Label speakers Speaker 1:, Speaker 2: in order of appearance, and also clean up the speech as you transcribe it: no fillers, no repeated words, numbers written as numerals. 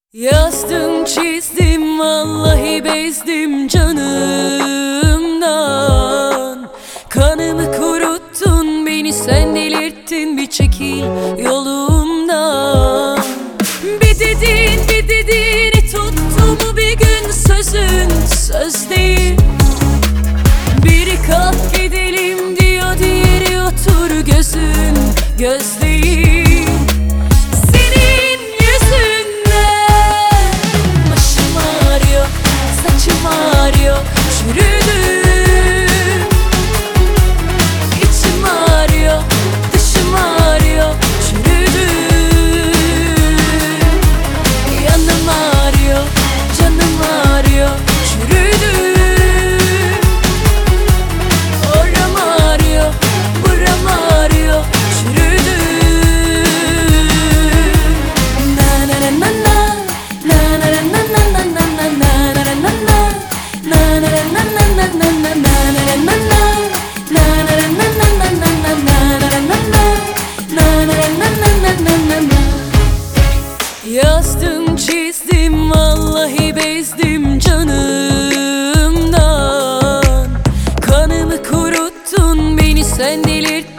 Speaker 1: Yazdım çizdim vallahi bezdim canımdan. Kanımı kuruttun, beni sen delirttin, bir çekil yolumdan. Bir dedin tuttu mu bir gün sözün söz değil. Biri kalk gidelim diyor, diğeri otur gözün göz değil. Çürüdüm, içim ağrıyor, dışım ağrıyor. Çürüdüm, yanım ağrıyor, canım ağrıyor. Çürüdüm, oram ağrıyor, buram ağrıyor. Çürüdüm. Na na na na na, na na na na na na na na na na na. Yazdım çizdim vallahi bezdim canımdan. Kanımı kuruttun, beni sen delirttin.